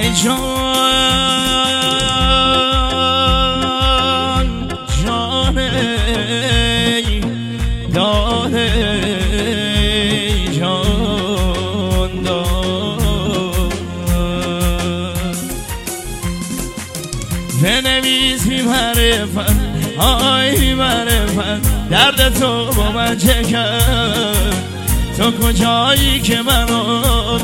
ای جان جان ای داد ای جان داد بنویس بی معرفت آی بی معرفت درد تو با من چه کرد تو کجایی که منو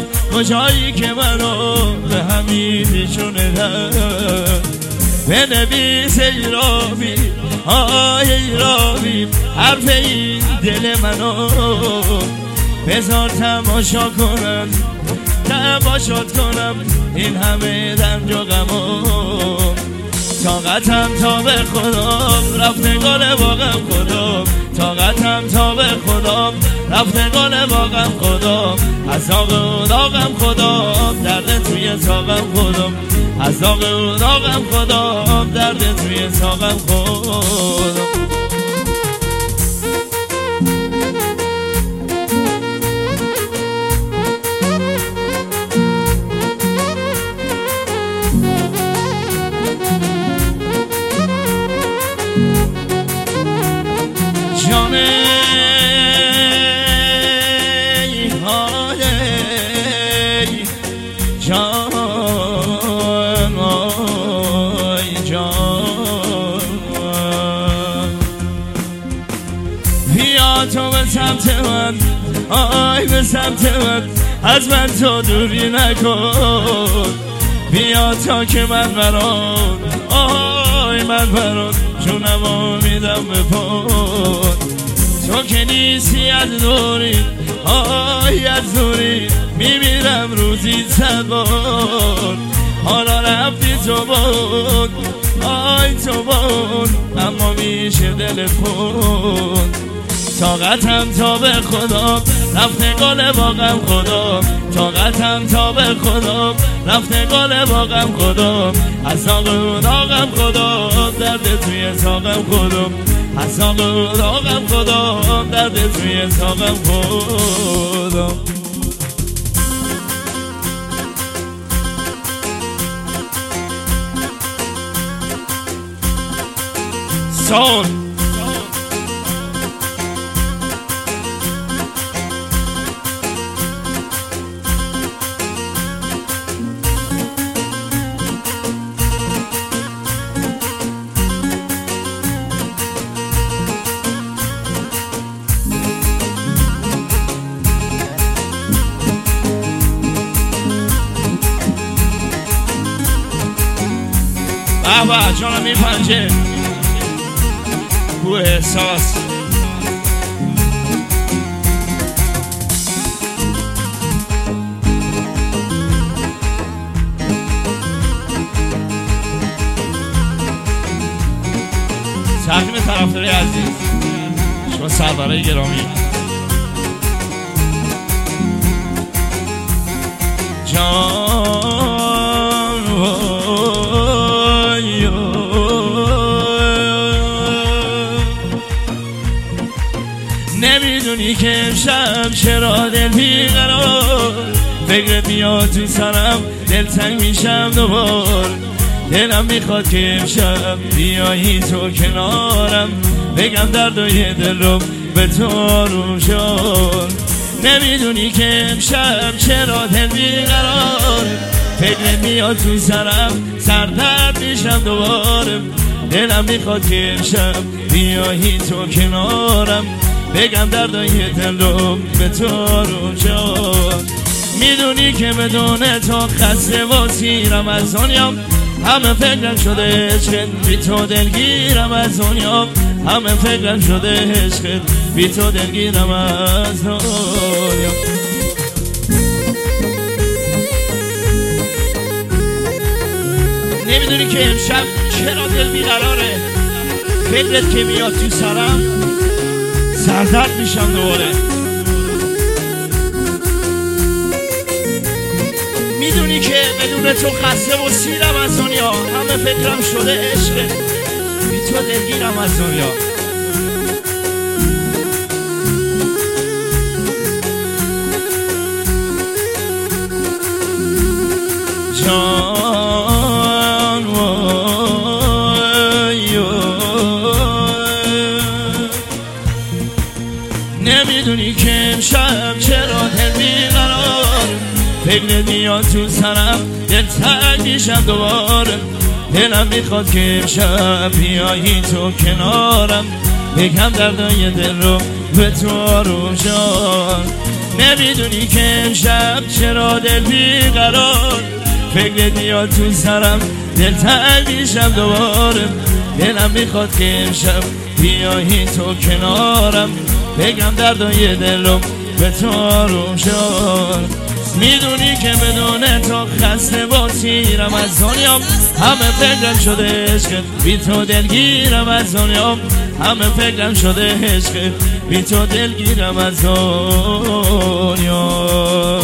به همین پیشونه در بنویس ای راوی آی ای راوی حرف این دل منو بذار تماشا کنم این همه رنج و غمو طاقتم تا به خدام رفتگان واقعم خدام طاقتم تا به خدام رفتگان واقعم خدام از داغ و داغم خدام درد توی ساقم خدام از داغ و داغم خدام درد توی ساقم خدام بیا تو به سمت من آی به سمت من از من تو دوری نکن بیا تا که من برات آی من برات جونمو میدم به پات تو که نیستی از دوری آی از دوری میمیرم روزی 100 بار حالا رفتی تو بود آی تو بود اما میشه دل خود طاقتم تا به خدا رفتگان واقعم خدا طاقتم تا به خدا رفتگان واقعم خدا از داغ و داغم خدا درد توی ساقم خدا از داغ و داغم خدا درد توی ساقم خدا سال بابا جانم میپنجه بوه احساس تقدیم طرفدارای عزیز شما سرورای گرامی جان نمیدونی که امشب چرا دل بیقرار فکرت میاد تو سرم دلتنگ میشم دوبار دلم میخواد که امشب بیایی تو کنارم بگم دردای دل رو به تو آروم شد نمیدونی که امشب چرا دل بیقرار فکرت میاد تو سرم سردرد میشم دوباره دلم میخواد که امشب بیایی تو کنارم بگم دردای دل رو به تو آروم شد میدونی که بدون تو خسته و سیرم از دنیام همه فکرم شده عشقت بی تو دلگیرم از دنیا همه فکرم شده عشقت بی تو دلگیرم از دنیا نمیدونی که امشب چرا دل بیقراره فکرت که میاد تو سرم سردرد میشم دوباره میدونی که بدون تو خسته و سیرم از دنیا همه فکرم شده عشقه بی تو دلگیرم از دنیا جان نمیدونی که امشب چرا دل بیقرار فکر میاد تو سرم دل تنگ میشم دوباره دلم میخواد که امشب بیایی تو کنارم بگم دردای دل رو به تو آروم جان نمیدونی که امشب چرا دل بیقرار فکر میاد تو سرم دل تنگ میشم دوباره دلم میخواد که امشب بیایی تو کنارم بگم دردای دل رو به تو آروم جان میدونی که بدون تو خسته با تیرم از دنیام همه فکرم شده عشق بی تو دلگیرم از دنیام همه فکرم شده عشق بی تو دلگیرم از دنیا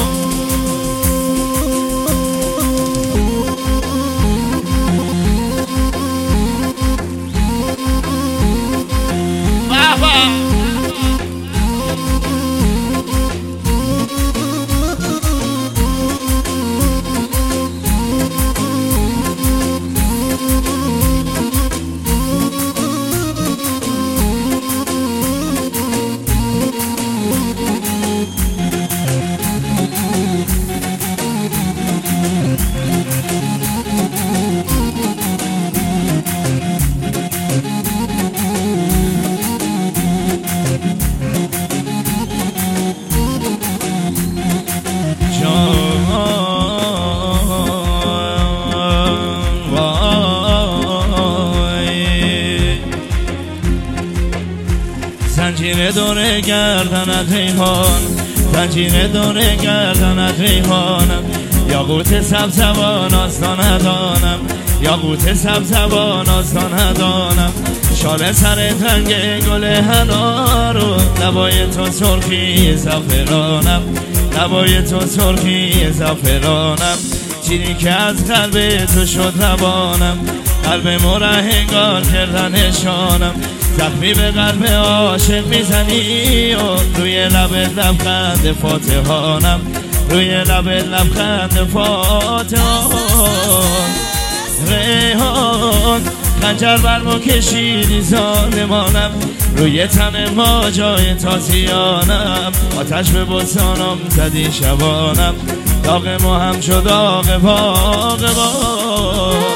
زنجیر دور گردنت ریحان زنجیر دور گردنت ریحانم یاقوت سبزبان آستانه دانم یاقوت سبزبان آستانه دانم شال سر رنگ گل حنا رو لبای تو سرخی زعفرانم لبای تو سرخی زعفرانم چیزی که از قلب تو شد روانم قلب مرهنگار کردنشانم زخمی به قلب عاشق میزنی و روی لبت لبخند فاتحانم روی لبت لبخند فاتحان ریحان خنجر بر ما کشیدی ظالمانم روی تن ما جای تازیانم آتش به بستانم زدی شبانم داغ ما هم شد داغ باغبان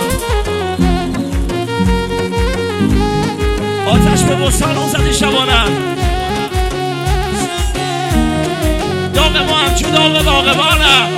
آتش به بستانم زدی شبانم داغ ما هم شد داغ باغبانم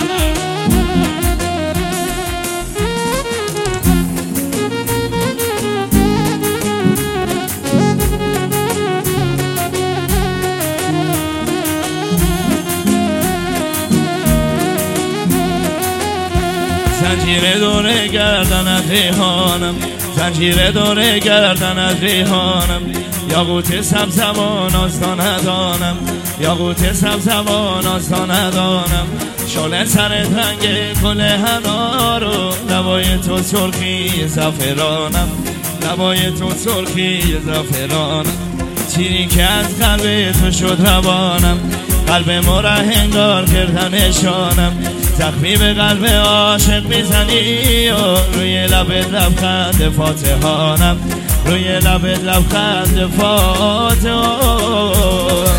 زنجیر دور گردنت ریحانم زنجیر دور گردنت ریحانم یاقوت سبزبان آستانه دانم یاقوت سبزبان آستانه دانم شال سر رنگ گل حنا رو لبای تو سرخی زعفرانم لبای تو سرخی زعفرانم چیزی که از قلب تو شد روانم قلب مرهنگار کردنشانم زخمی به قلب عاشق میزنی و روی لبت لبخند فاتحانم روی لبت لبخند فاتحان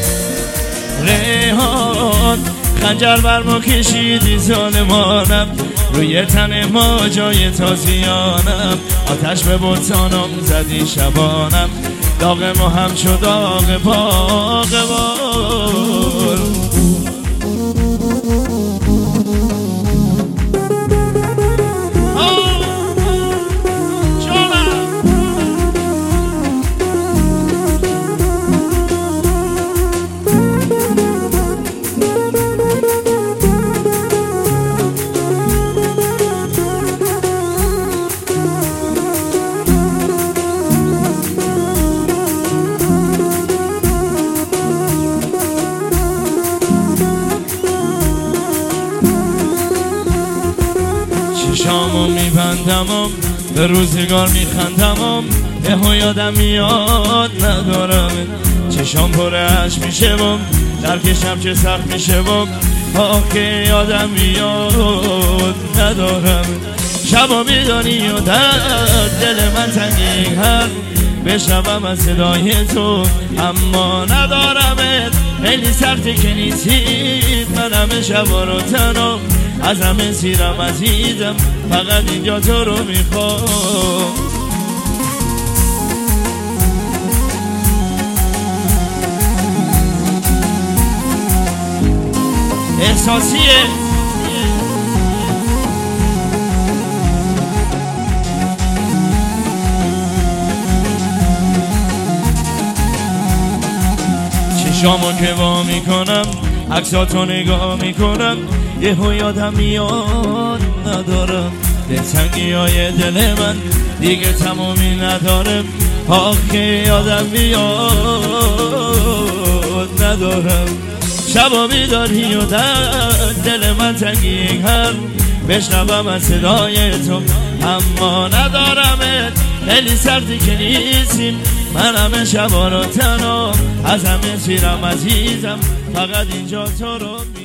ریحان خنجر بر ما کشیدی ظالمانم روی تن ما جای تازیانم آتش به بستانم زدی شبانم داغ ما هم شد داغ باغبان چشامو میبندمم به روزگار میخندمم یهو یادم میاد ندارم چشام پر اشک میشه درکشم چه سخت میشه آخه یادم میاد ندارم. شبا بیداری و در دل من تنگی هر بشنوم از صدای تو اما ندارمت. خیلی سخته که نیستید، من همه شبا رو تنها از همه سیرم عزیزم، فقط اینجا تو رو میخوام. احساسیه چشامو که وا میکنم عکساتو نگاه میکنم یهو یادم میاد ندارم. دلتنگی های دل من دیگه تمامی ندارم. آخه یادم میاد ندارم. شبا بیداری و در دل من تنگی هم بشنوم از صدای تو اما ندارمت. خیلی سختی که نیستیم، من همه شبا رو تنها از همه سیرم عزیزم، فقط اینجا تو رو